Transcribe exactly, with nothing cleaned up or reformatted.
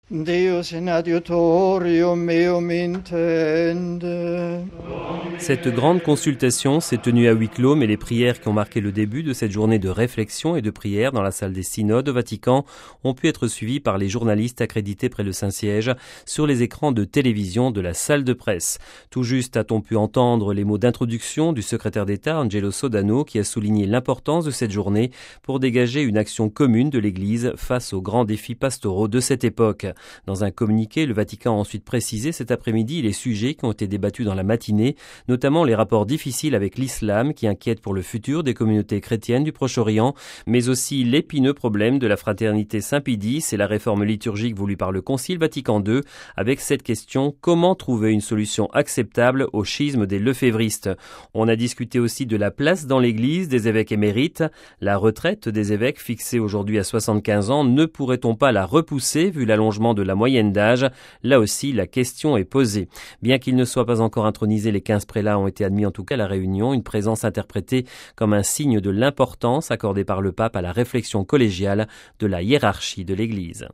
Deus in adiutorium meum intende. Cette grande consultation s'est tenue à huis clos, mais les prières qui ont marqué le début de cette journée de réflexion et de prière dans la salle des synodes au Vatican ont pu être suivies par les journalistes accrédités près le Saint-Siège sur les écrans de télévision de la salle de presse. Tout juste a-t-on pu entendre les mots d'introduction du secrétaire d'État Angelo Sodano qui a souligné l'importance de cette journée pour dégager une action commune de l'Église face aux grands défis pastoraux de cette époque. Dans un communiqué, le Vatican a ensuite précisé cet après-midi les sujets qui ont été débattus dans la matinée, notamment les rapports difficiles avec l'islam qui inquiètent pour le futur des communautés chrétiennes du Proche-Orient, mais aussi l'épineux problème de la fraternité Saint-Pie X et la réforme liturgique voulue par le Concile Vatican deux, avec cette question: comment trouver une solution acceptable au schisme des lefévristes? On a discuté aussi de la place dans l'Église des évêques émérites. La retraite des évêques, fixée aujourd'hui à soixante-quinze ans, ne pourrait-on pas la repousser vu l'allongement de la moyenne d'âge? Là aussi, la question est posée. Bien qu'il ne soit pas encore intronisé, les quinze prélats ont été admis en tout cas à la réunion, une présence interprétée comme un signe de l'importance accordée par le pape à la réflexion collégiale de la hiérarchie de l'Église.